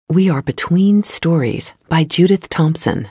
We are Between Stories by Judith Thompson.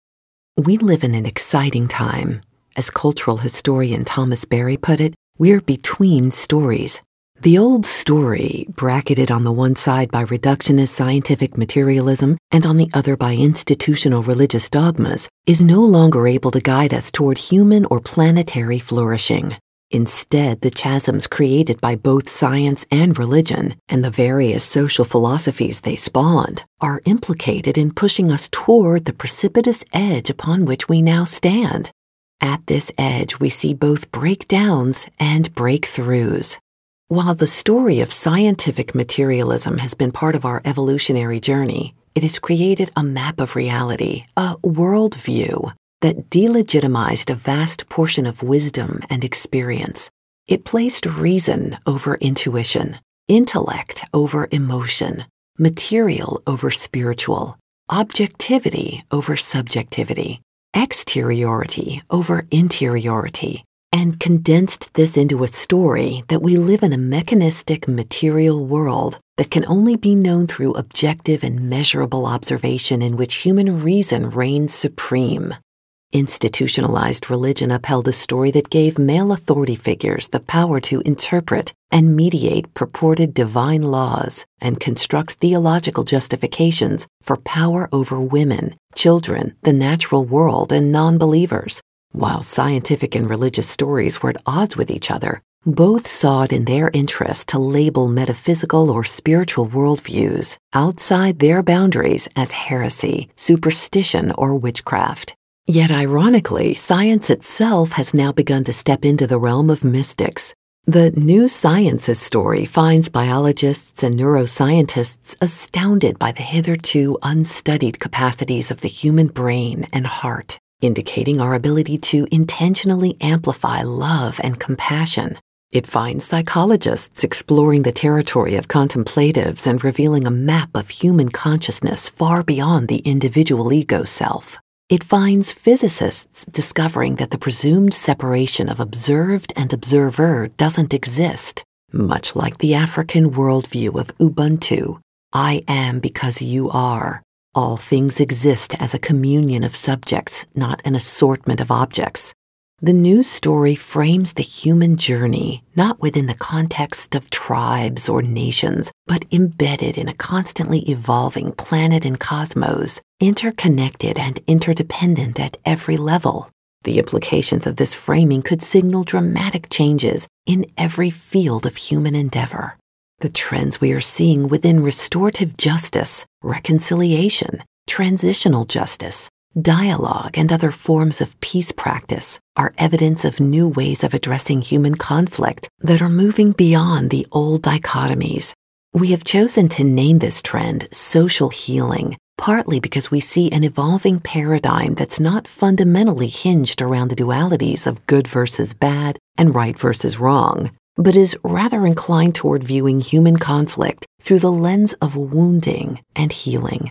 We live in an exciting time. As cultural historian Thomas Berry put it, we're between stories. The old story, bracketed on the one side by reductionist scientific materialism and on the other by institutional religious dogmas, is no longer able to guide us toward human or planetary flourishing. Instead, the chasms created by both science and religion, and the various social philosophies they spawned, are implicated in pushing us toward the precipitous edge upon which we now stand. At this edge, we see both breakdowns and breakthroughs. While the story of scientific materialism has been part of our evolutionary journey, it has created a map of reality, a worldview, that delegitimized a vast portion of wisdom and experience. It placed reason over intuition, intellect over emotion, material over spiritual, objectivity over subjectivity, exteriority over interiority, and condensed this into a story that we live in a mechanistic material world that can only be known through objective and measurable observation in which human reason reigns supreme. Institutionalized religion upheld a story that gave male authority figures the power to interpret and mediate purported divine laws and construct theological justifications for power over women, children, the natural world, and non-believers. While scientific and religious stories were at odds with each other, both saw it in their interest to label metaphysical or spiritual worldviews outside their boundaries as heresy, superstition, or witchcraft. Yet ironically, science itself has now begun to step into the realm of mystics. The New Sciences story finds biologists and neuroscientists astounded by the hitherto unstudied capacities of the human brain and heart, indicating our ability to intentionally amplify love and compassion. It finds psychologists exploring the territory of contemplatives and revealing a map of human consciousness far beyond the individual ego self. It finds physicists discovering that the presumed separation of observed and observer doesn't exist, much like the African worldview of Ubuntu. I am because you are. All things exist as a communion of subjects, not an assortment of objects. The new story frames the human journey not within the context of tribes or nations, but embedded in a constantly evolving planet and cosmos, interconnected and interdependent at every level. The implications of this framing could signal dramatic changes in every field of human endeavor. The trends we are seeing within restorative justice, reconciliation, transitional justice, dialogue, and other forms of peace practice are evidence of new ways of addressing human conflict that are moving beyond the old dichotomies. We have chosen to name this trend social healing, partly because we see an evolving paradigm that's not fundamentally hinged around the dualities of good versus bad and right versus wrong, but is rather inclined toward viewing human conflict through the lens of wounding and healing.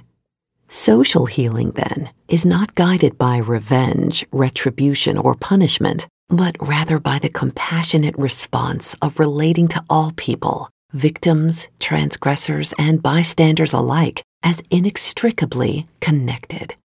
Social healing, then, is not guided by revenge, retribution, or punishment, but rather by the compassionate response of relating to all people, victims, transgressors, and bystanders alike, as inextricably connected.